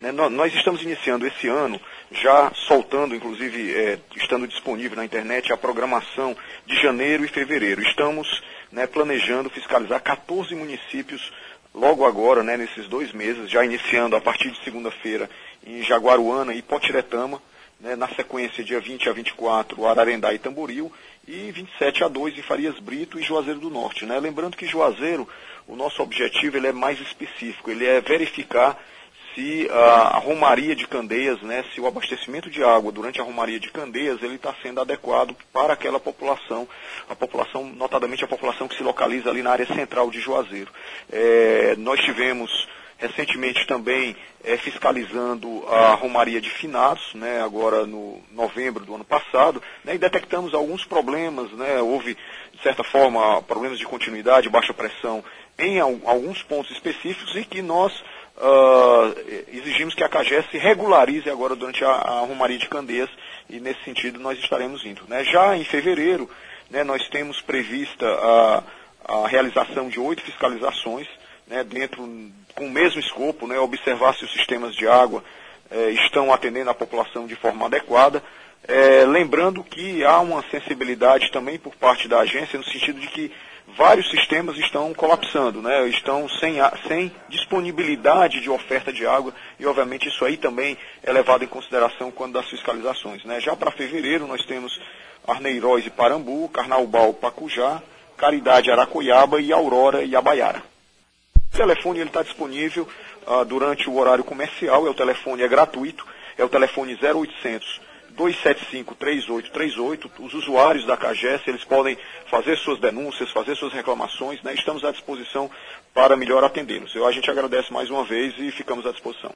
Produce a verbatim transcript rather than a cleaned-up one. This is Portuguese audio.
Né, nós, nós estamos iniciando esse ano, já soltando, inclusive, é, estando disponível na internet, a programação de janeiro e fevereiro. Estamos, né, planejando fiscalizar quatorze municípios logo agora, né, nesses dois meses, já iniciando a partir de segunda-feira em Jaguaruana e Potiretama, né, na sequência dia vinte a vinte e quatro, Ararendá e Tamboril, e vinte e sete a dois em Farias Brito e Juazeiro do Norte. Né? Lembrando que Juazeiro, o nosso objetivo ele é mais específico, ele é verificar se a, a romaria de Candeias, né, se o abastecimento de água durante a romaria de Candeias ele está sendo adequado para aquela população, a população, notadamente a população que se localiza ali na área central de Juazeiro. É, nós tivemos recentemente também é, fiscalizando a romaria de Finados, né, agora no novembro do ano passado, né, e detectamos alguns problemas, né, houve, de certa forma, problemas de continuidade, baixa pressão em alguns pontos específicos e que nós Uh, exigimos que a CAGES se regularize agora durante a, a romaria de Candeias e nesse sentido nós estaremos indo. Né? Já em fevereiro, né, nós temos prevista a, a realização de oito fiscalizações, né, dentro, com o mesmo escopo, né, observar se os sistemas de água eh, estão atendendo a população de forma adequada. Eh, lembrando que há uma sensibilidade também por parte da agência no sentido de que vários sistemas estão colapsando, né? Estão sem, sem disponibilidade de oferta de água e, obviamente, isso aí também é levado em consideração quando das fiscalizações. Né? Já para fevereiro nós temos Arneiroz e Parambu, Carnaubal, Pacujá, Caridade, Aracoiaba e Aurora e Abaiara. O telefone está disponível uh, durante o horário comercial, é o telefone é gratuito, é o telefone zero oitocentos, dois sete cinco, três oito três oito, os usuários da CAGES, eles podem fazer suas denúncias, fazer suas reclamações, né? Estamos à disposição para melhor atendê-los. A gente agradece mais uma vez e ficamos à disposição.